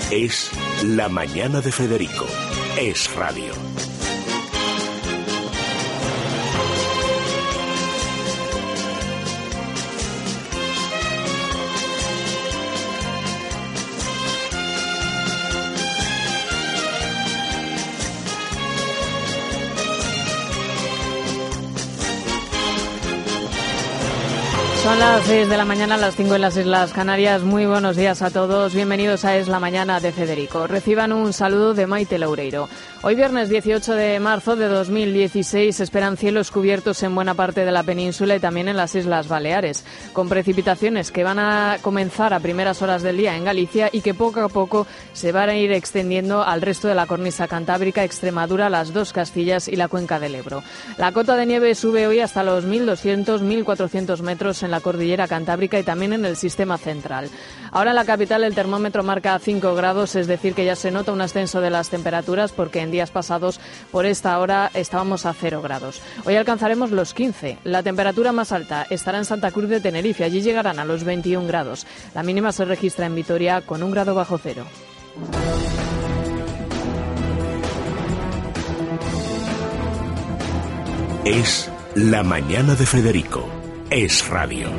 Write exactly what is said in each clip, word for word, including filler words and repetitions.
Es La Mañana de Federico. Es radio. Son las seis de la mañana, las cinco en las Islas Canarias. Muy buenos días a todos. Bienvenidos a Es la Mañana de Federico. Reciban un saludo de Maite Loureiro. Hoy viernes dieciocho de marzo de dos mil dieciséis se esperan cielos cubiertos en buena parte de la península y también en las Islas Baleares, con precipitaciones que van a comenzar a primeras horas del día en Galicia y que poco a poco se van a ir extendiendo al resto de la cornisa cantábrica, Extremadura, las dos Castillas y la cuenca del Ebro. La cota de nieve sube hoy hasta los mil doscientos a mil cuatrocientos metros en la cordillera cantábrica y también en el sistema central. Ahora en la capital el termómetro marca cinco grados, es decir que ya se nota un ascenso de las temperaturas porque en días pasados por esta hora estábamos a cero grados. Hoy alcanzaremos los quince. La temperatura más alta estará en Santa Cruz de Tenerife, allí llegarán a los veintiún grados. La mínima se registra en Vitoria con un grado bajo cero. Es La Mañana de Federico. Es radio.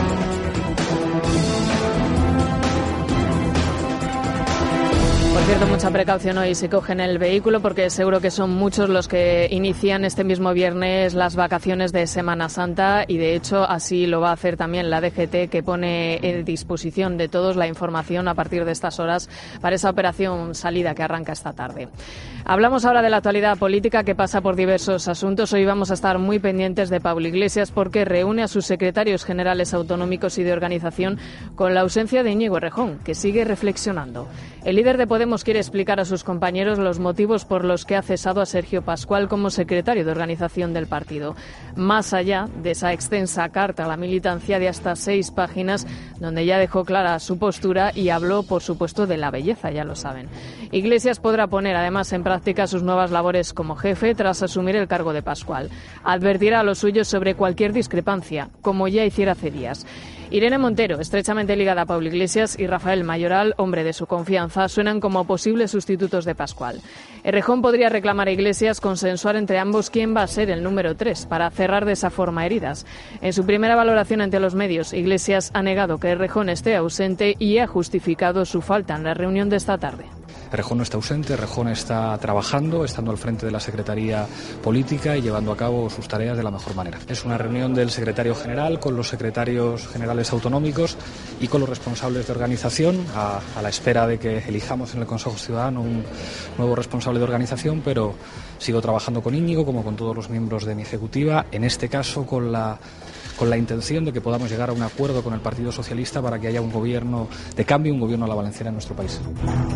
Por cierto, mucha precaución hoy si cogen el vehículo porque seguro que son muchos los que inician este mismo viernes las vacaciones de Semana Santa y de hecho así lo va a hacer también la D G T, que pone en disposición de todos la información a partir de estas horas para esa operación salida que arranca esta tarde. Hablamos ahora de la actualidad política que pasa por diversos asuntos. Hoy vamos a estar muy pendientes de Pablo Iglesias porque reúne a sus secretarios generales autonómicos y de organización con la ausencia de Íñigo Errejón, que sigue reflexionando. El líder de Podemos quiere explicar a sus compañeros los motivos por los que ha cesado a Sergio Pascual como secretario de organización del partido. Más allá de esa extensa carta a la militancia de hasta seis páginas, donde ya dejó clara su postura y habló, por supuesto, de la belleza, ya lo saben. Iglesias podrá poner además en práctica sus nuevas labores como jefe tras asumir el cargo de Pascual. Advertirá a los suyos sobre cualquier discrepancia, como ya hiciera hace días. Irene Montero, estrechamente ligada a Pablo Iglesias, y Rafael Mayoral, hombre de su confianza, suenan como posibles sustitutos de Pascual. Errejón podría reclamar a Iglesias consensuar entre ambos quién va a ser el número tres para cerrar de esa forma heridas. En su primera valoración ante los medios, Iglesias ha negado que Errejón esté ausente y ha justificado su falta en la reunión de esta tarde. Errejón no está ausente, Errejón está trabajando, estando al frente de la Secretaría Política y llevando a cabo sus tareas de la mejor manera. Es una reunión del secretario general con los secretarios generales autonómicos y con los responsables de organización, a, a la espera de que elijamos en el Consejo Ciudadano un nuevo responsable de organización, pero sigo trabajando con Íñigo, como con todos los miembros de mi ejecutiva, en este caso con la... con la intención de que podamos llegar a un acuerdo con el Partido Socialista para que haya un gobierno de cambio, un gobierno a la valenciana en nuestro país.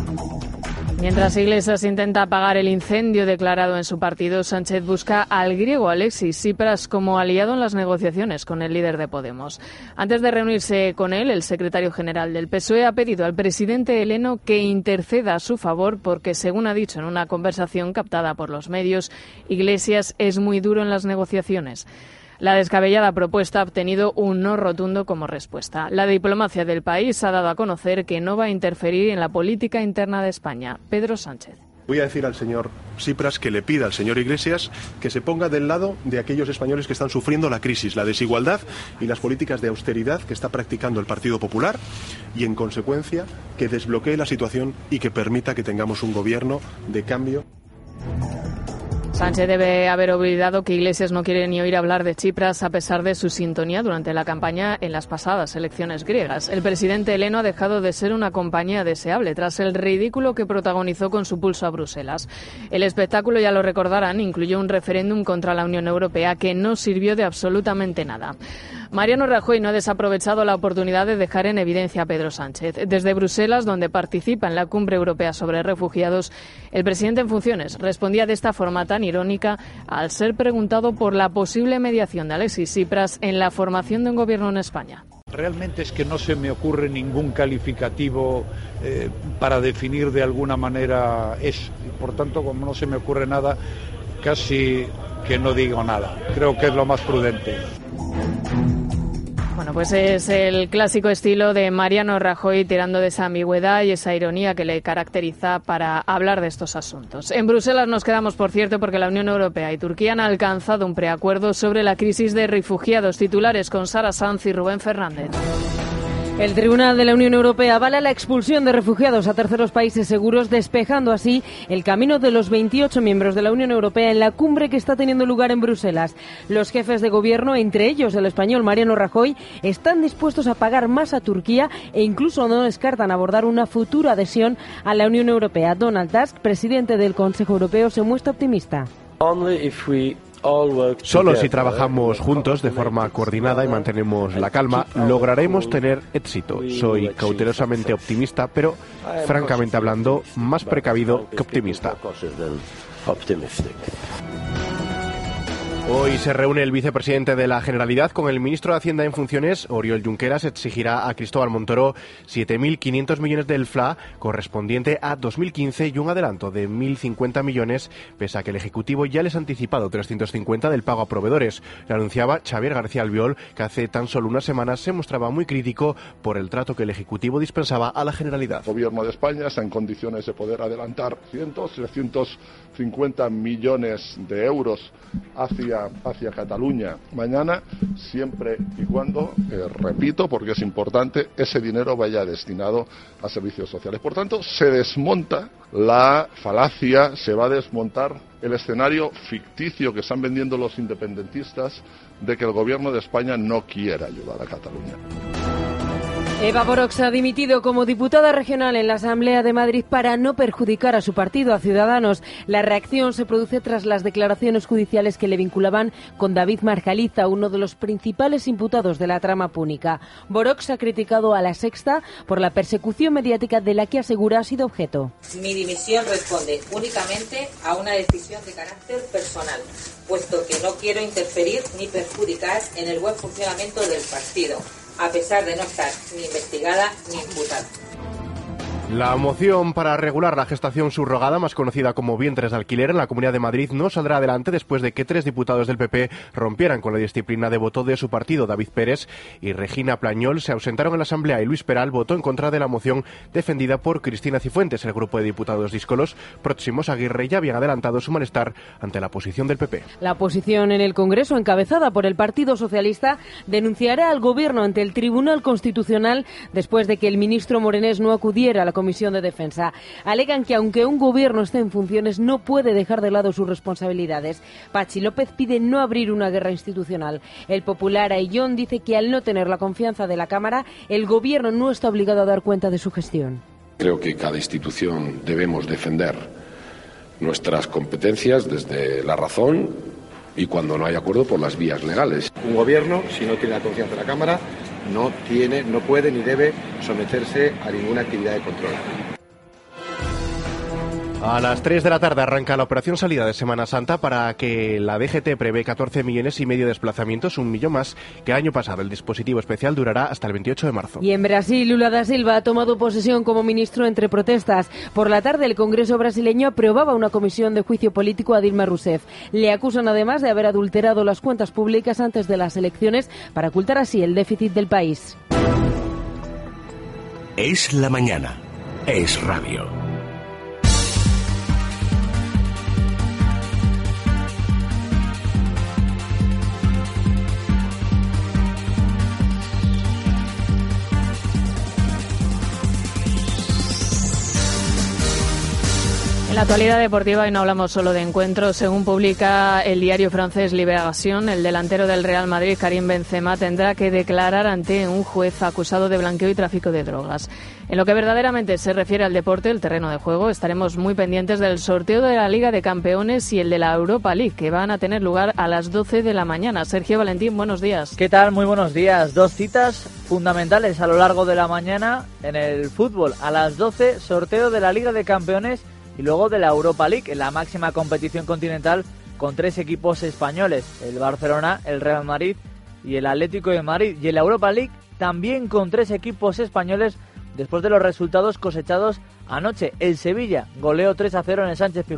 Mientras Iglesias intenta apagar el incendio declarado en su partido, Sánchez busca al griego Alexis Tsipras como aliado en las negociaciones con el líder de Podemos. Antes de reunirse con él, el secretario general del P S O E ha pedido al presidente heleno que interceda a su favor porque, según ha dicho en una conversación captada por los medios, Iglesias es muy duro en las negociaciones. La descabellada propuesta ha obtenido un no rotundo como respuesta. La diplomacia del país ha dado a conocer que no va a interferir en la política interna de España. Pedro Sánchez. Voy a decir al señor Tsipras que le pida al señor Iglesias que se ponga del lado de aquellos españoles que están sufriendo la crisis, la desigualdad y las políticas de austeridad que está practicando el Partido Popular y, en consecuencia, que desbloquee la situación y que permita que tengamos un gobierno de cambio. Sánchez debe haber olvidado que Iglesias no quiere ni oír hablar de Tsipras a pesar de su sintonía durante la campaña en las pasadas elecciones griegas. El presidente heleno ha dejado de ser una compañía deseable tras el ridículo que protagonizó con su pulso a Bruselas. El espectáculo, ya lo recordarán, incluyó un referéndum contra la Unión Europea que no sirvió de absolutamente nada. Mariano Rajoy no ha desaprovechado la oportunidad de dejar en evidencia a Pedro Sánchez. Desde Bruselas, donde participa en la Cumbre Europea sobre Refugiados, el presidente en funciones respondía de esta forma tan irónica al ser preguntado por la posible mediación de Alexis Tsipras en la formación de un gobierno en España. Realmente es que no se me ocurre ningún calificativo eh, para definir de alguna manera eso. Y por tanto, como no se me ocurre nada, casi que no digo nada. Creo que es lo más prudente. Bueno, pues es el clásico estilo de Mariano Rajoy, tirando de esa ambigüedad y esa ironía que le caracteriza para hablar de estos asuntos. En Bruselas nos quedamos, por cierto, porque la Unión Europea y Turquía han alcanzado un preacuerdo sobre la crisis de refugiados. Titulares con Sara Sanz y Rubén Fernández. El Tribunal de la Unión Europea avala la expulsión de refugiados a terceros países seguros, despejando así el camino de los veintiocho miembros de la Unión Europea en la cumbre que está teniendo lugar en Bruselas. Los jefes de gobierno, entre ellos el español Mariano Rajoy, están dispuestos a pagar más a Turquía e incluso no descartan abordar una futura adhesión a la Unión Europea. Donald Tusk, presidente del Consejo Europeo, se muestra optimista. Solo si trabajamos juntos de forma coordinada y mantenemos la calma, lograremos tener éxito. Soy cautelosamente optimista, pero, francamente hablando, más precavido que optimista. Hoy se reúne el vicepresidente de la Generalidad con el ministro de Hacienda en funciones, Oriol Junqueras. Exigirá a Cristóbal Montoro siete mil quinientos millones del F L A correspondiente a dos mil quince y un adelanto de mil cincuenta millones, pese a que el Ejecutivo ya les ha anticipado trescientos cincuenta del pago a proveedores. Lo anunciaba Xavier García Albiol, que hace tan solo unas semanas se mostraba muy crítico por el trato que el Ejecutivo dispensaba a la Generalidad. El Gobierno de España está en condiciones de poder adelantar cien, trescientos cincuenta millones de euros hacia hacia Cataluña mañana, siempre y cuando, eh, repito, porque es importante, ese dinero vaya destinado a servicios sociales. Por tanto, se desmonta la falacia, se va a desmontar el escenario ficticio que están vendiendo los independentistas de que el Gobierno de España no quiere ayudar a Cataluña. Eva Borox ha dimitido como diputada regional en la Asamblea de Madrid para no perjudicar a su partido, a Ciudadanos. La reacción se produce tras las declaraciones judiciales que le vinculaban con David Marjaliza, uno de los principales imputados de la trama púnica. Borox ha criticado a La Sexta por la persecución mediática de la que asegura ha sido objeto. Mi dimisión responde únicamente a una decisión de carácter personal, puesto que no quiero interferir ni perjudicar en el buen funcionamiento del partido, a pesar de no estar ni investigada ni imputada. La moción para regular la gestación subrogada, más conocida como vientres de alquiler, en la Comunidad de Madrid no saldrá adelante después de que tres diputados del P P rompieran con la disciplina de voto de su partido. David Pérez y Regina Plañol se ausentaron en la Asamblea y Luis Peral votó en contra de la moción defendida por Cristina Cifuentes. El grupo de diputados díscolos próximos a Aguirre ya habían adelantado su malestar ante la posición del P P. La oposición en el Congreso, encabezada por el Partido Socialista, denunciará al Gobierno ante el Tribunal Constitucional después de que el ministro Morenés no acudiera a la Comisión de Defensa. Alegan que aunque un gobierno esté en funciones no puede dejar de lado sus responsabilidades. Pachi López pide no abrir una guerra institucional. El popular Ayllón dice que al no tener la confianza de la Cámara, el gobierno no está obligado a dar cuenta de su gestión. Creo que cada institución debemos defender nuestras competencias desde la razón y cuando no hay acuerdo por las vías legales. Un gobierno, si no tiene la confianza de la Cámara, no tiene, no puede ni debe someterse a ninguna actividad de control. A las tres de la tarde arranca la operación salida de Semana Santa, para que la D G T prevé catorce millones y medio de desplazamientos, un millón más que el año pasado. El dispositivo especial durará hasta el veintiocho de marzo. Y en Brasil, Lula da Silva ha tomado posesión como ministro entre protestas. Por la tarde, el Congreso brasileño aprobaba una comisión de juicio político a Dilma Rousseff. Le acusan además de haber adulterado las cuentas públicas antes de las elecciones para ocultar así el déficit del país. Es la mañana. Es radio. En la actualidad deportiva, y no hablamos solo de encuentros, según publica el diario francés Libération, el delantero del Real Madrid, Karim Benzema, tendrá que declarar ante un juez acusado de blanqueo y tráfico de drogas. En lo que verdaderamente se refiere al deporte, el terreno de juego, estaremos muy pendientes del sorteo de la Liga de Campeones y el de la Europa League, que van a tener lugar a las doce de la mañana. Sergio Valentín, buenos días. ¿Qué tal? Muy buenos días. Dos citas fundamentales a lo largo de la mañana en el fútbol. A las doce, sorteo de la Liga de Campeones y luego de la Europa League, en la máxima competición continental, con tres equipos españoles, el Barcelona, el Real Madrid y el Atlético de Madrid. Y en la Europa League también con tres equipos españoles, después de los resultados cosechados anoche. El Sevilla goleó tres a cero en el Sánchez Pizjuán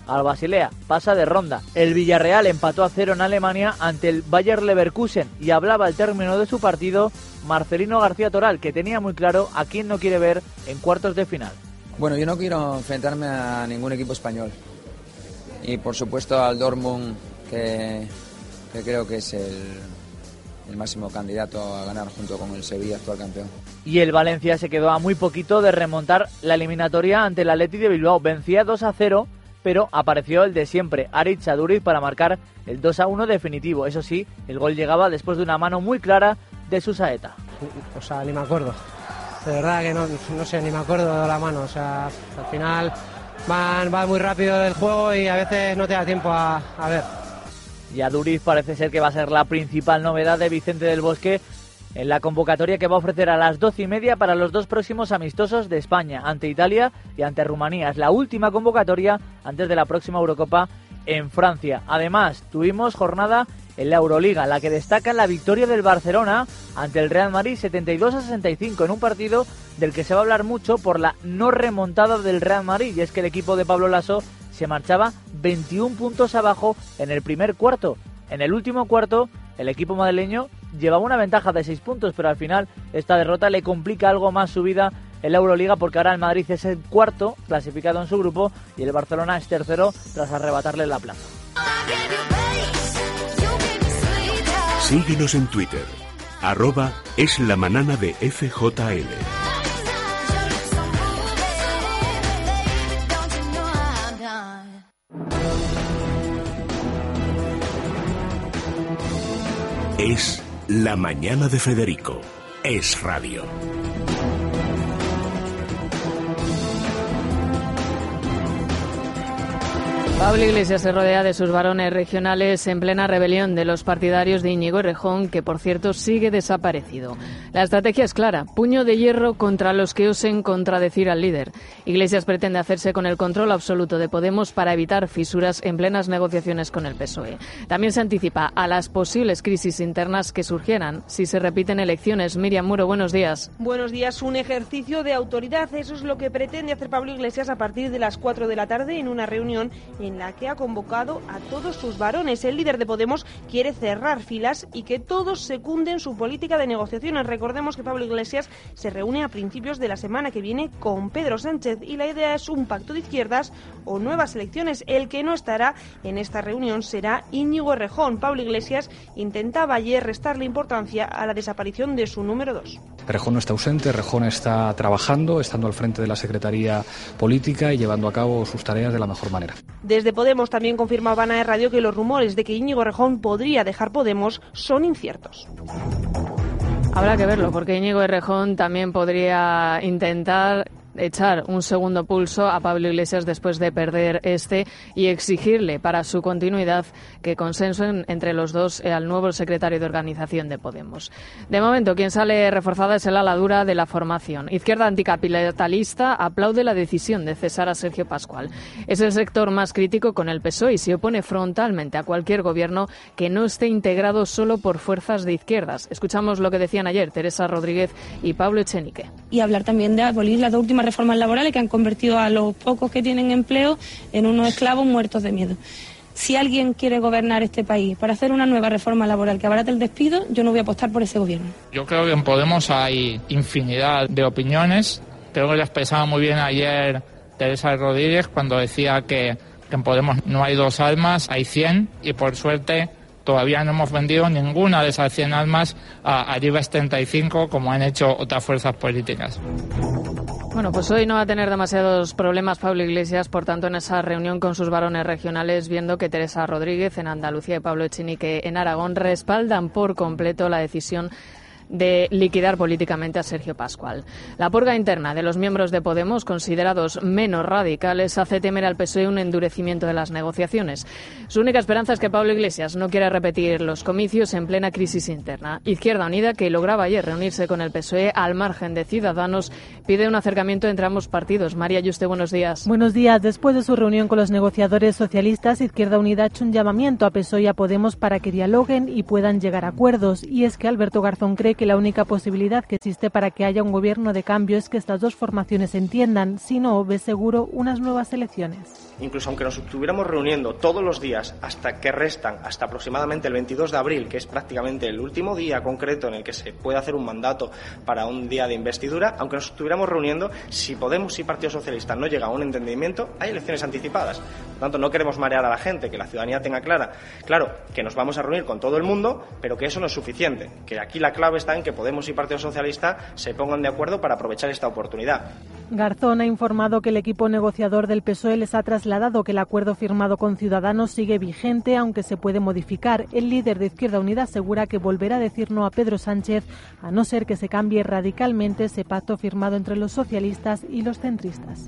al Basilea, pasa de ronda. El Villarreal empató a cero en Alemania ante el Bayer Leverkusen y hablaba al término de su partido Marcelino García Toral, que tenía muy claro a quién no quiere ver en cuartos de final. Bueno, yo no quiero enfrentarme a ningún equipo español y por supuesto al Dortmund, que, que creo que es el, el máximo candidato a ganar junto con el Sevilla, actual campeón. Y el Valencia se quedó a muy poquito de remontar la eliminatoria ante el Athletic de Bilbao. Vencía dos a cero, pero apareció el de siempre, Aritz Aduriz, para marcar el dos a uno definitivo. Eso sí, el gol llegaba después de una mano muy clara de Susaeta. O sea, ni me acuerdo. De verdad que no, no sé, ni me acuerdo de la mano. O sea, al final van, va muy rápido el juego y a veces no te da tiempo a, a ver. Y Aduriz parece ser que va a ser la principal novedad de Vicente del Bosque en la convocatoria que va a ofrecer a las doce y media para los dos próximos amistosos de España, ante Italia y ante Rumanía. Es la última convocatoria antes de la próxima Eurocopa en Francia. Además, tuvimos jornada en la Euroliga, la que destaca la victoria del Barcelona ante el Real Madrid setenta y dos a sesenta y cinco, en un partido del que se va a hablar mucho por la no remontada del Real Madrid, y es que el equipo de Pablo Laso se marchaba veintiún puntos abajo en el primer cuarto. En el último cuarto, el equipo madrileño llevaba una ventaja de seis puntos, pero al final esta derrota le complica algo más su vida en la Euroliga, porque ahora el Madrid es el cuarto clasificado en su grupo y el Barcelona es tercero tras arrebatarle la plaza. Síguenos en Twitter, arroba es la manana de F J L. Es La Mañana de Federico. Es radio. Pablo Iglesias se rodea de sus varones regionales en plena rebelión de los partidarios de Íñigo Errejón, que por cierto sigue desaparecido. La estrategia es clara: puño de hierro contra los que osen contradecir al líder. Iglesias pretende hacerse con el control absoluto de Podemos para evitar fisuras en plenas negociaciones con el P S O E. También se anticipa a las posibles crisis internas que surgieran si se repiten elecciones. Miriam Muro, buenos días. Buenos días. Un ejercicio de autoridad, eso es lo que pretende hacer Pablo Iglesias a partir de las cuatro de la tarde en una reunión en la que ha convocado a todos sus varones. El líder de Podemos quiere cerrar filas y que todos secunden su política de negociaciones. Recordemos que Pablo Iglesias se reúne a principios de la semana que viene con Pedro Sánchez y la idea es un pacto de izquierdas o nuevas elecciones. El que no estará en esta reunión será Íñigo Errejón. Pablo Iglesias intentaba ayer restarle importancia a la desaparición de su número dos. Errejón no está ausente, Errejón está trabajando, estando al frente de la Secretaría Política y llevando a cabo sus tareas de la mejor manera. Desde Podemos también confirmaban a Radio que los rumores de que Íñigo Errejón podría dejar Podemos son inciertos. Habrá que verlo, porque Íñigo Errejón también podría intentar echar un segundo pulso a Pablo Iglesias después de perder este y exigirle para su continuidad que consensen entre los dos al nuevo secretario de organización de Podemos. De momento, quien sale reforzada es el ala dura de la formación. Izquierda Anticapitalista aplaude la decisión de cesar a Sergio Pascual. Es el sector más crítico con el P S O E y se opone frontalmente a cualquier gobierno que no esté integrado solo por fuerzas de izquierdas. Escuchamos lo que decían ayer Teresa Rodríguez y Pablo Echenique. Y hablar también de abolir las dos últimas reformas laborales que han convertido a los pocos que tienen empleo en unos esclavos muertos de miedo. Si alguien quiere gobernar este país para hacer una nueva reforma laboral que abarate el despido, yo no voy a apostar por ese gobierno. Yo creo que en Podemos hay infinidad de opiniones. Creo que lo expresaba muy bien ayer Teresa Rodríguez cuando decía que, que en Podemos no hay dos almas, hay cien, y por suerte todavía no hemos vendido ninguna de esas cien almas a, a IBEX treinta y cinco como han hecho otras fuerzas políticas. Bueno, pues hoy no va a tener demasiados problemas Pablo Iglesias, por tanto, en esa reunión con sus varones regionales, viendo que Teresa Rodríguez en Andalucía y Pablo Echenique en Aragón respaldan por completo la decisión de liquidar políticamente a Sergio Pascual. La purga interna de los miembros de Podemos, considerados menos radicales, hace temer al P S O E un endurecimiento de las negociaciones. Su única esperanza es que Pablo Iglesias no quiera repetir los comicios en plena crisis interna. Izquierda Unida, que lograba ayer reunirse con el P S O E al margen de Ciudadanos, pide un acercamiento entre ambos partidos. María Yuste, buenos días. Buenos días. Después de su reunión con los negociadores socialistas, Izquierda Unida ha hecho un llamamiento a P S O E y a Podemos para que dialoguen y puedan llegar a acuerdos. Y es que Alberto Garzón cree que que la única posibilidad que existe para que haya un gobierno de cambio es que estas dos formaciones se entiendan, si no, ve seguro unas nuevas elecciones. Incluso aunque nos estuviéramos reuniendo todos los días hasta que restan, hasta aproximadamente el veintidós de abril, que es prácticamente el último día concreto en el que se puede hacer un mandato para un día de investidura, aunque nos estuviéramos reuniendo, si Podemos y Partido Socialista no llega a un entendimiento, hay elecciones anticipadas. Por tanto, no queremos marear a la gente, que la ciudadanía tenga clara, claro, que nos vamos a reunir con todo el mundo, pero que eso no es suficiente, que aquí la clave está en que Podemos y Partido Socialista se pongan de acuerdo para aprovechar esta oportunidad. Garzón ha informado que el equipo negociador del P S O E les ha trasladado que el acuerdo firmado con Ciudadanos sigue vigente, aunque se puede modificar. El líder de Izquierda Unida asegura que volverá a decir no a Pedro Sánchez, a no ser que se cambie radicalmente ese pacto firmado entre los socialistas y los centristas.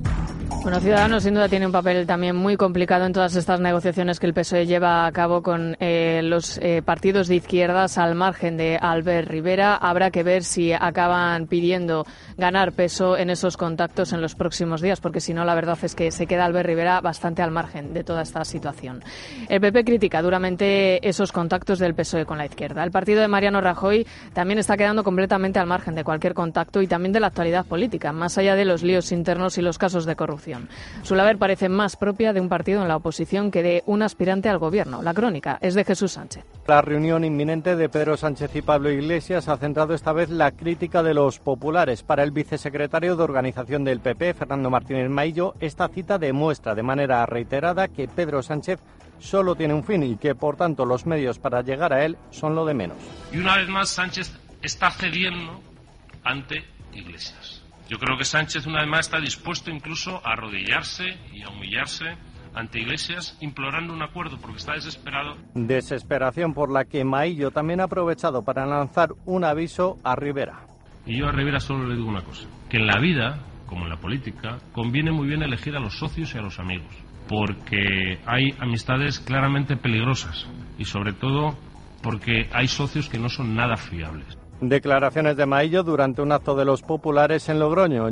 Bueno, Ciudadanos sin duda tiene un papel también muy complicado en todas estas negociaciones que el P S O E lleva a cabo con eh, los eh, partidos de izquierdas al margen de Albert Rivera. Habrá que ver si acaban pidiendo ganar peso en esos contactos en los próximos días, porque si no, la verdad es que se queda Albert Rivera bastante al margen de toda esta situación. El P P critica duramente esos contactos del P S O E con la izquierda. El partido de Mariano Rajoy también está quedando completamente al margen de cualquier contacto y también de la actualidad política, más allá de los líos internos y los casos de corrupción. Su labor parece más propia de un partido en la oposición que de un aspirante al gobierno. La crónica es de Jesús Sánchez. La reunión inminente de Pedro Sánchez y Pablo Iglesias ha centrado esta vez la crítica de los populares. Para el vicesecretario de Organización del P P, Fernando Martínez Maillo, esta cita demuestra de manera reiterada que Pedro Sánchez solo tiene un fin y que, por tanto, los medios para llegar a él son lo de menos. Y una vez más, Sánchez está cediendo ante Iglesias. Yo creo que Sánchez una vez más está dispuesto incluso a arrodillarse y a humillarse ante Iglesias implorando un acuerdo porque está desesperado. Desesperación por la que Maillo también ha aprovechado para lanzar un aviso a Rivera. Y yo a Rivera solo le digo una cosa, que en la vida, como en la política, conviene muy bien elegir a los socios y a los amigos, porque hay amistades claramente peligrosas y sobre todo porque hay socios que no son nada fiables. Declaraciones de Maillo durante un acto de los populares en Logroño.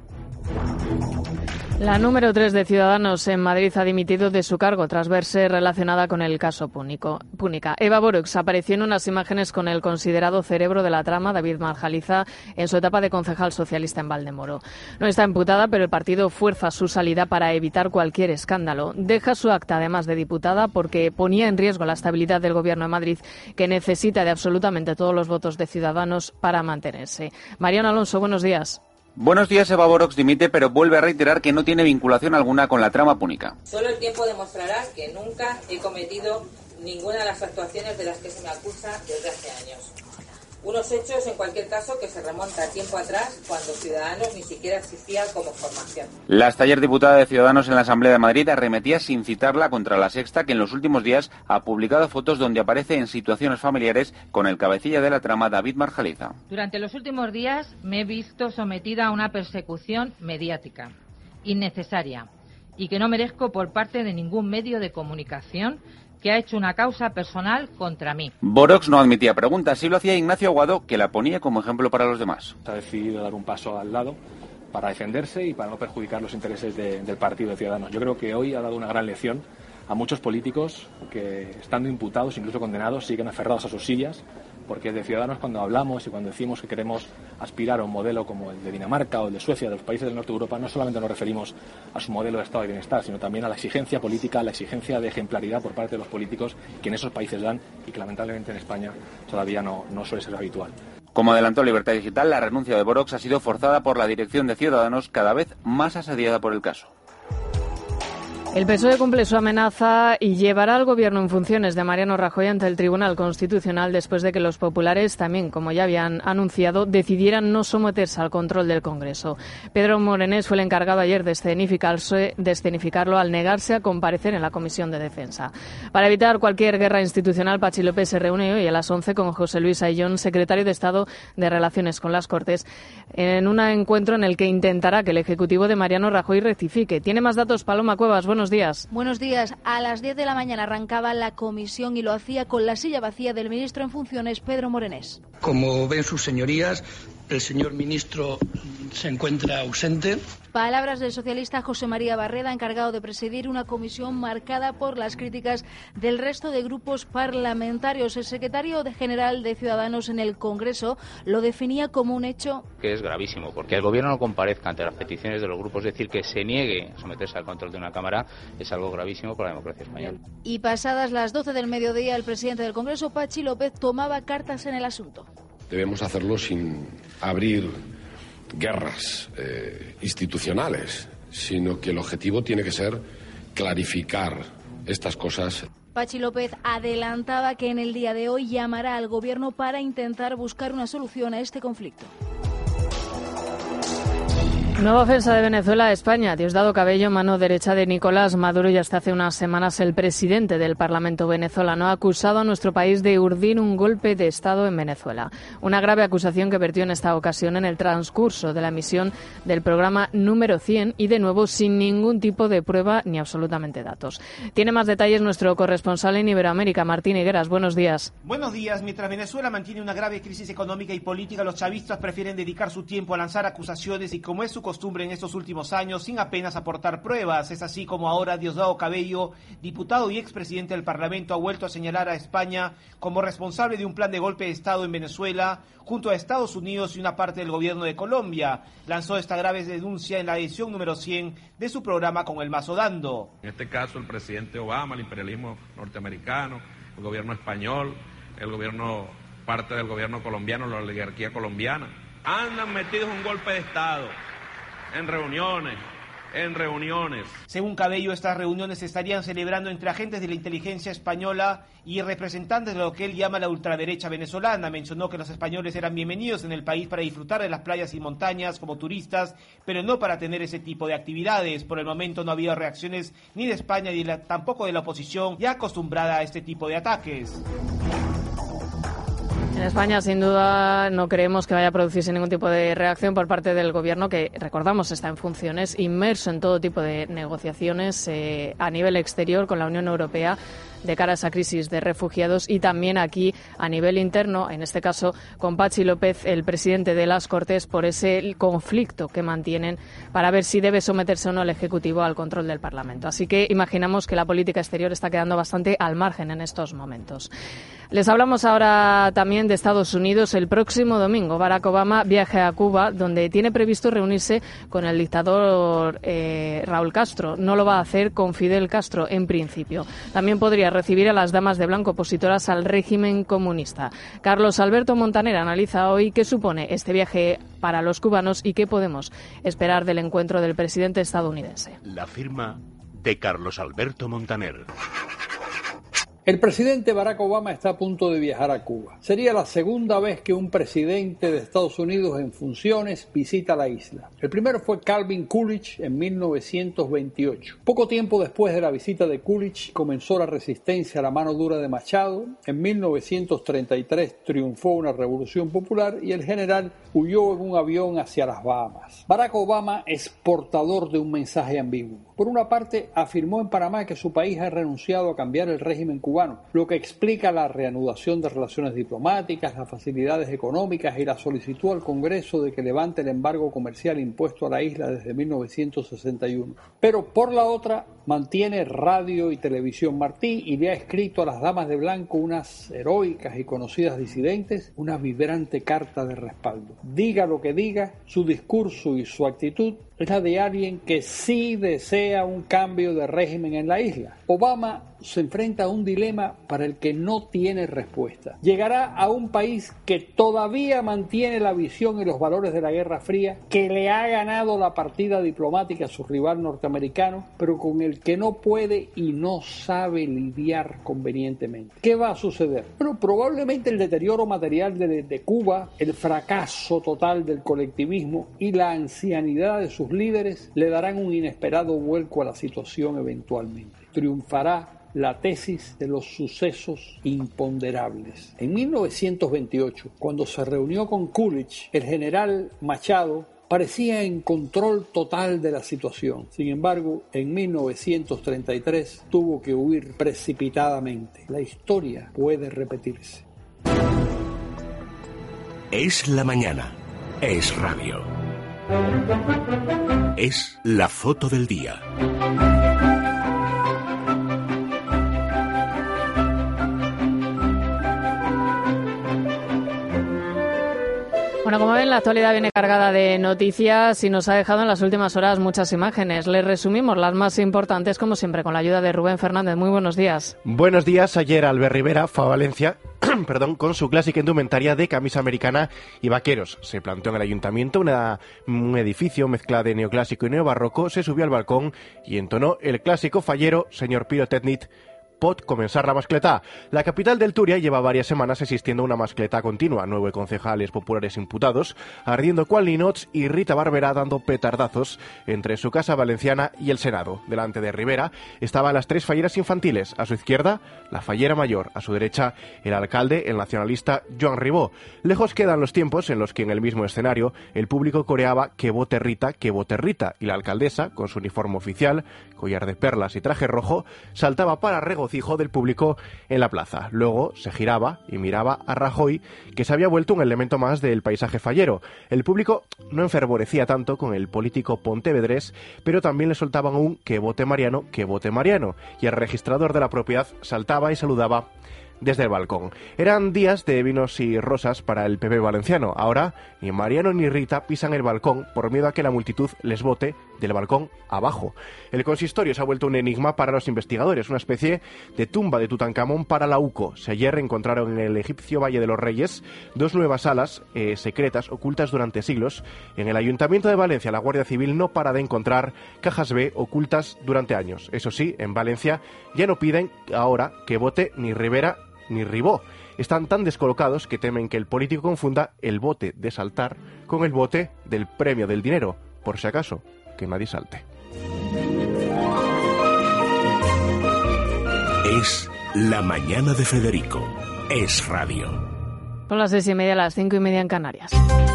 La número tres de Ciudadanos en Madrid ha dimitido de su cargo tras verse relacionada con el caso Púnica. Eva Borox apareció en unas imágenes con el considerado cerebro de la trama, David Marjaliza, en su etapa de concejal socialista en Valdemoro. No está imputada, pero el partido fuerza su salida para evitar cualquier escándalo. Deja su acta, además de diputada, porque ponía en riesgo la estabilidad del Gobierno de Madrid, que necesita de absolutamente todos los votos de Ciudadanos para mantenerse. Mariano Alonso, buenos días. Buenos días. Eva Borox dimite, pero vuelve a reiterar que no tiene vinculación alguna con la trama Púnica. Solo el tiempo demostrará que nunca he cometido ninguna de las actuaciones de las que se me acusa desde hace años. Unos hechos, en cualquier caso, que se remontan tiempo atrás, cuando Ciudadanos ni siquiera existía como formación. La hasta ayer diputada de Ciudadanos en la Asamblea de Madrid arremetía sin citarla contra La Sexta, que en los últimos días ha publicado fotos donde aparece en situaciones familiares con el cabecilla de la trama, David Marjaliza. Durante los últimos días me he visto sometida a una persecución mediática, innecesaria, y que no merezco por parte de ningún medio de comunicación que ha hecho una causa personal contra mí. Borox no admitía preguntas, sí lo hacía Ignacio Aguado, que la ponía como ejemplo para los demás. Ha decidido dar un paso al lado para defenderse y para no perjudicar los intereses de, del partido de Ciudadanos. Yo creo que hoy ha dado una gran lección a muchos políticos que, estando imputados, incluso condenados, siguen aferrados a sus sillas, porque de Ciudadanos, cuando hablamos y cuando decimos que queremos aspirar a un modelo como el de Dinamarca o el de Suecia, de los países del norte de Europa, no solamente nos referimos a su modelo de estado de bienestar, sino también a la exigencia política, a la exigencia de ejemplaridad por parte de los políticos que en esos países dan y que lamentablemente en España todavía no, no suele ser habitual. Como adelantó Libertad Digital, la renuncia de Borox ha sido forzada por la dirección de Ciudadanos, cada vez más asediada por el caso. El P S O E cumple su amenaza y llevará al Gobierno en funciones de Mariano Rajoy ante el Tribunal Constitucional después de que los populares también, como ya habían anunciado, decidieran no someterse al control del Congreso. Pedro Morenés fue el encargado ayer de escenificarse, de escenificarlo al negarse a comparecer en la Comisión de Defensa. Para evitar cualquier guerra institucional, Patxi López se reúne hoy a las once con José Luis Ayllón, secretario de Estado de Relaciones con las Cortes, en un encuentro en el que intentará que el Ejecutivo de Mariano Rajoy rectifique. Tiene más datos Paloma Cuevas. Buenos días. Buenos días. A las diez de la mañana arrancaba la comisión y lo hacía con la silla vacía del ministro en funciones, Pedro Morenés. Como ven sus señorías, El señor ministro se encuentra ausente. Palabras del socialista José María Barreda, encargado de presidir una comisión marcada por las críticas del resto de grupos parlamentarios. El secretario general de Ciudadanos en el Congreso lo definía como un hecho que es gravísimo, porque el gobierno no comparezca ante las peticiones de los grupos, es decir, que se niegue a someterse al control de una Cámara, es algo gravísimo para la democracia española. Y pasadas las doce del mediodía, el presidente del Congreso, Patxi López, tomaba cartas en el asunto. Debemos hacerlo sin abrir guerras eh, institucionales, sino que el objetivo tiene que ser clarificar estas cosas. Patxi López adelantaba que en el día de hoy llamará al gobierno para intentar buscar una solución a este conflicto. Nueva ofensa de Venezuela a España. Diosdado Cabello, mano derecha de Nicolás Maduro, y hasta hace unas semanas el presidente del Parlamento venezolano, ha acusado a nuestro país de urdir un golpe de Estado en Venezuela. Una grave acusación que vertió en esta ocasión en el transcurso de la emisión del programa número cien y, de nuevo, sin ningún tipo de prueba ni absolutamente datos. Tiene más detalles nuestro corresponsal en Iberoamérica, Martín Higueras. Buenos días. Buenos días. Mientras Venezuela mantiene una grave crisis económica y política, los chavistas prefieren dedicar su tiempo a lanzar acusaciones y, como es su costumbre en estos últimos años, sin apenas aportar pruebas. Es así como ahora Diosdado Cabello, diputado y expresidente del Parlamento, ha vuelto a señalar a España como responsable de un plan de golpe de Estado en Venezuela, junto a Estados Unidos y una parte del gobierno de Colombia. Lanzó esta grave denuncia en la edición número cien de su programa Con el Mazo Dando. En este caso, el presidente Obama, el imperialismo norteamericano, el gobierno español, el gobierno, parte del gobierno colombiano, la oligarquía colombiana, andan metidos en un golpe de Estado. En reuniones, en reuniones. Según Cabello, estas reuniones se estarían celebrando entre agentes de la inteligencia española y representantes de lo que él llama la ultraderecha venezolana. Mencionó que los españoles eran bienvenidos en el país para disfrutar de las playas y montañas como turistas, pero no para tener ese tipo de actividades. Por el momento no había reacciones ni de España ni de la, tampoco de la oposición, ya acostumbrada a este tipo de ataques. En España, sin duda, no creemos que vaya a producirse ningún tipo de reacción por parte del Gobierno, que, recordamos, está en funciones, inmerso en todo tipo de negociaciones eh, a nivel exterior con la Unión Europea de cara a esa crisis de refugiados, y también aquí a nivel interno, en este caso con Patxi López, el presidente de las Cortes, por ese conflicto que mantienen para ver si debe someterse o no el Ejecutivo al control del Parlamento. Así que imaginamos que la política exterior está quedando bastante al margen en estos momentos. Les hablamos ahora también de Estados Unidos. El próximo domingo Barack Obama viaja a Cuba, donde tiene previsto reunirse con el dictador eh, Raúl Castro. No lo va a hacer con Fidel Castro en principio. También podría recibir a las damas de blanco opositoras al régimen comunista. Carlos Alberto Montaner analiza hoy qué supone este viaje para los cubanos y qué podemos esperar del encuentro del presidente estadounidense. La firma de Carlos Alberto Montaner. El presidente Barack Obama está a punto de viajar a Cuba. Sería la segunda vez que un presidente de Estados Unidos en funciones visita la isla. El primero fue Calvin Coolidge en mil novecientos veintiocho. Poco tiempo después de la visita de Coolidge comenzó la resistencia a la mano dura de Machado. En mil novecientos treinta y tres triunfó una revolución popular y el general huyó en un avión hacia las Bahamas. Barack Obama es portador de un mensaje ambiguo. Por una parte, afirmó en Panamá que su país ha renunciado a cambiar el régimen cubano, lo que explica la reanudación de relaciones diplomáticas, las facilidades económicas y la solicitud al Congreso de que levante el embargo comercial impuesto a la isla desde mil novecientos sesenta y uno. Pero por la otra, mantiene Radio y Televisión Martí y le ha escrito a las damas de blanco, unas heroicas y conocidas disidentes, una vibrante carta de respaldo. Diga lo que diga, su discurso y su actitud es la de alguien que sí desea un cambio de régimen en la isla. Obama se enfrenta a un dilema para el que no tiene respuesta. Llegará a un país que todavía mantiene la visión y los valores de la Guerra Fría, que le ha ganado la partida diplomática a su rival norteamericano, pero con el que no puede y no sabe lidiar convenientemente. ¿Qué va a suceder? Bueno, probablemente el deterioro material de, de Cuba, el fracaso total del colectivismo y la ancianidad de sus líderes le darán un inesperado vuelco a la situación eventualmente. Triunfará la tesis de los sucesos imponderables. En mil novecientos veintiocho, cuando se reunió con Coolidge, el general Machado parecía en control total de la situación. Sin embargo, en mil novecientos treinta y tres tuvo que huir precipitadamente. La historia puede repetirse. Es la mañana. Es radio. Es la foto del día. Bueno, como ven, la actualidad viene cargada de noticias y nos ha dejado en las últimas horas muchas imágenes. Les resumimos las más importantes, como siempre, con la ayuda de Rubén Fernández. Muy buenos días. Buenos días. Ayer Albert Rivera fue a Valencia perdón, con su clásica indumentaria de camisa americana y vaqueros. Se plantó en el ayuntamiento una, un edificio mezcla de neoclásico y neobarroco, se subió al balcón y entonó el clásico fallero Señor Pirotecnit. Pot comenzar la mascletá. La capital del Turia lleva varias semanas existiendo una mascletá continua. Nueve concejales populares imputados, ardiendo cual ninots y Rita Barberá dando petardazos entre su casa valenciana y el Senado. Delante de Rivera estaban las tres falleras infantiles. A su izquierda, la fallera mayor. A su derecha, el alcalde, el nacionalista Joan Ribó. Lejos quedan los tiempos en los que en el mismo escenario el público coreaba que vote Rita, que vote Rita. Y la alcaldesa, con su uniforme oficial, collar de perlas y traje rojo, saltaba para regocijo del público en la plaza. Luego se giraba y miraba a Rajoy, que se había vuelto un elemento más del paisaje fallero. El público no enfervorecía tanto con el político pontevedrés, pero también le soltaban un que vote Mariano, que vote Mariano, y el registrador de la propiedad saltaba y saludaba desde el balcón. Eran días de vinos y rosas para el P P valenciano. Ahora ni Mariano ni Rita pisan el balcón por miedo a que la multitud les vote del balcón abajo. El consistorio se ha vuelto un enigma para los investigadores, una especie de tumba de Tutankamón para la U C O. Si ayer encontraron en el egipcio Valle de los Reyes dos nuevas salas eh, secretas ocultas durante siglos, en el Ayuntamiento de Valencia la Guardia Civil no para de encontrar cajas B ocultas durante años. Eso sí, en Valencia ya no piden ahora que vote ni Rivera ni Ribó. Están tan descolocados que temen que el político confunda el bote de saltar con el bote del premio del dinero, por si acaso, que nadie salte. Es la mañana de Federico. Es radio. Son las seis y media, las cinco y media en Canarias.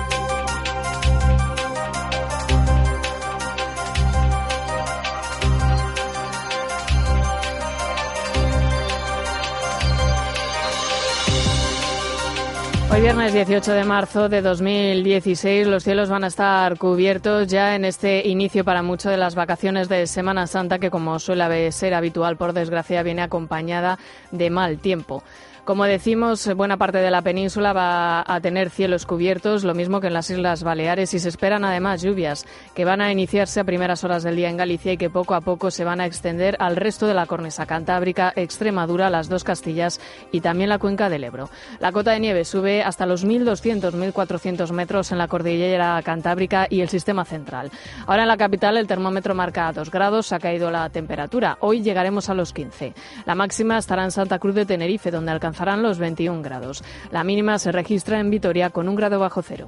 Hoy viernes dieciocho de marzo de dos mil dieciséis los cielos van a estar cubiertos ya en este inicio para mucho de las vacaciones de Semana Santa, que como suele ser habitual, por desgracia, viene acompañada de mal tiempo. Como decimos, buena parte de la península va a tener cielos cubiertos, lo mismo que en las Islas Baleares, y se esperan además lluvias que van a iniciarse a primeras horas del día en Galicia y que poco a poco se van a extender al resto de la cornisa cantábrica, Extremadura, las dos Castillas y también la cuenca del Ebro. La cota de nieve sube hasta los mil doscientos a mil cuatrocientos metros en la cordillera cantábrica y el sistema central. Ahora en la capital el termómetro marca dos grados, ha caído la temperatura. Hoy llegaremos a los quince. La máxima estará en Santa Cruz de Tenerife, donde alcanzará alcanzarán los veintiún grados. La mínima se registra en Vitoria con un grado bajo cero.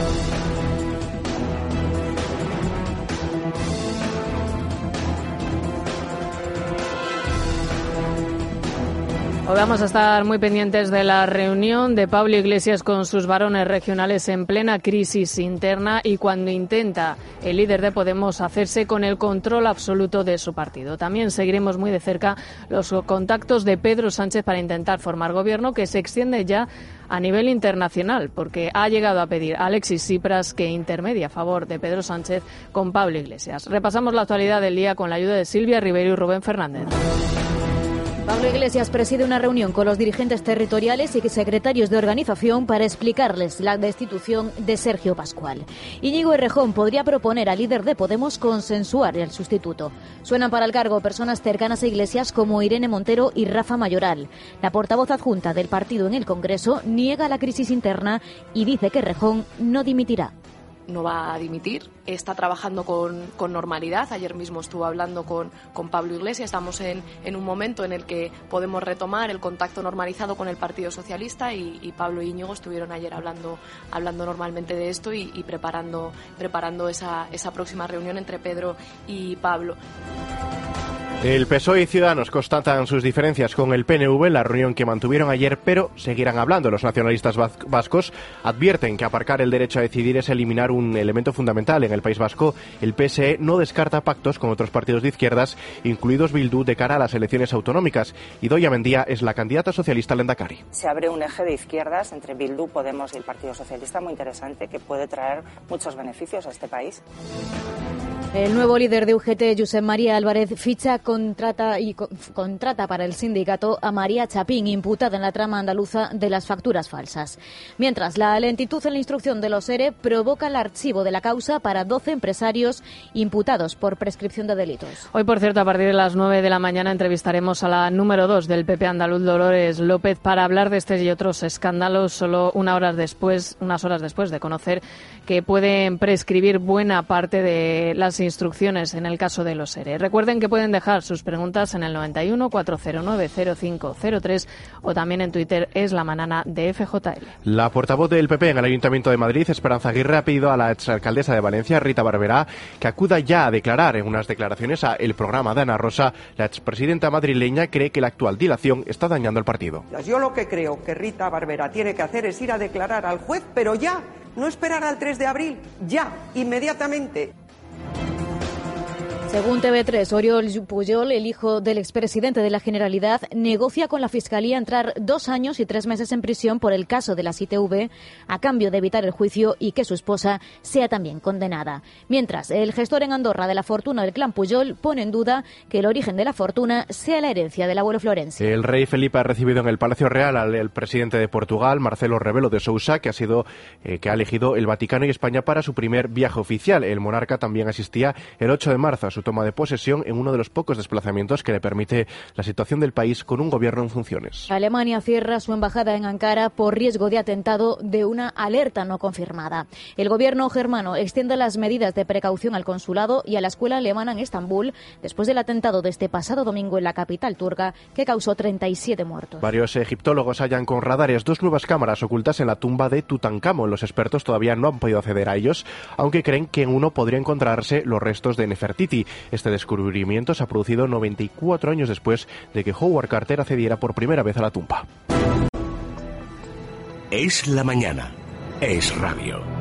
Hoy vamos a estar muy pendientes de la reunión de Pablo Iglesias con sus varones regionales en plena crisis interna y cuando intenta el líder de Podemos hacerse con el control absoluto de su partido. También seguiremos muy de cerca los contactos de Pedro Sánchez para intentar formar gobierno, que se extiende ya a nivel internacional, porque ha llegado a pedir a Alexis Tsipras que intermedie a favor de Pedro Sánchez con Pablo Iglesias. Repasamos la actualidad del día con la ayuda de Silvia Ribeiro y Rubén Fernández. Pablo Iglesias preside una reunión con los dirigentes territoriales y secretarios de organización para explicarles la destitución de Sergio Pascual. Íñigo Errejón podría proponer al líder de Podemos consensuar el sustituto. Suenan para el cargo personas cercanas a Iglesias como Irene Montero y Rafa Mayoral. La portavoz adjunta del partido en el Congreso niega la crisis interna y dice que Errejón no dimitirá. No va a dimitir, está trabajando con, con normalidad. Ayer mismo estuvo hablando con, con Pablo Iglesias. Estamos en, en un momento en el que podemos retomar el contacto normalizado con el Partido Socialista y, y Pablo y Íñigo estuvieron ayer hablando, hablando normalmente de esto y, y preparando, preparando esa, esa próxima reunión entre Pedro y Pablo. El P S O E y Ciudadanos constatan sus diferencias con el P N V en la reunión que mantuvieron ayer, pero seguirán hablando. Los nacionalistas vascos advierten que aparcar el derecho a decidir es eliminar un elemento fundamental. En el País Vasco, el P S E no descarta pactos con otros partidos de izquierdas, incluidos Bildu, de cara a las elecciones autonómicas. Idoia Mendia es la candidata socialista al Lehendakari. Se abre un eje de izquierdas entre Bildu, Podemos y el Partido Socialista muy interesante que puede traer muchos beneficios a este país. El nuevo líder de U G T, Josep María Álvarez, ficha, contrata y co- contrata para el sindicato a María Chapín, imputada en la trama andaluza de las facturas falsas. Mientras, la lentitud en la instrucción de los ERE provoca el archivo de la causa para doce empresarios imputados por prescripción de delitos. Hoy, por cierto, a partir de las nueve de la mañana entrevistaremos a la número dos del P P andaluz, Dolores López, para hablar de este y otros escándalos, solo una hora después, unas horas después de conocer que pueden prescribir buena parte de las instrucciones en el caso de los ERE. Recuerden que pueden dejar sus preguntas en el noventa y uno, cuatrocientos nueve, cero cinco cero tres o también en Twitter, es la manana de F J L. La portavoz del P P en el Ayuntamiento de Madrid, Esperanza Aguirre, ha pedido a la exalcaldesa de Valencia, Rita Barberá, que acuda ya a declarar en unas declaraciones a El Programa de Ana Rosa. La expresidenta madrileña cree que la actual dilación está dañando al partido. Yo lo que creo que Rita Barberá tiene que hacer es ir a declarar al juez, pero ya, no esperar al tres de abril, ya, inmediatamente. Según T V tres, Oriol Pujol, el hijo del expresidente de la Generalidad, negocia con la Fiscalía entrar dos años y tres meses en prisión por el caso de las I T V a cambio de evitar el juicio y que su esposa sea también condenada. Mientras, el gestor en Andorra de la fortuna del clan Pujol pone en duda que el origen de la fortuna sea la herencia del abuelo Florencio. El rey Felipe ha recibido en el Palacio Real al el presidente de Portugal, Marcelo Rebelo de Sousa, que ha sido eh, que ha elegido el Vaticano y España para su primer viaje oficial. El monarca también asistía el ocho de marzo a su toma de posesión en uno de los pocos desplazamientos que le permite la situación del país con un gobierno en funciones. Alemania cierra su embajada en Ankara por riesgo de atentado de una alerta no confirmada. El gobierno germano extiende las medidas de precaución al consulado y a la escuela alemana en Estambul después del atentado de este pasado domingo en la capital turca que causó treinta y siete muertos. Varios egiptólogos hallan con radares dos nuevas cámaras ocultas en la tumba de Tutankamón. Los expertos todavía no han podido acceder a ellos, aunque creen que en uno podría encontrarse los restos de Nefertiti. Este descubrimiento se ha producido noventa y cuatro años después de que Howard Carter accediera por primera vez a la tumba. Es la mañana. Es radio.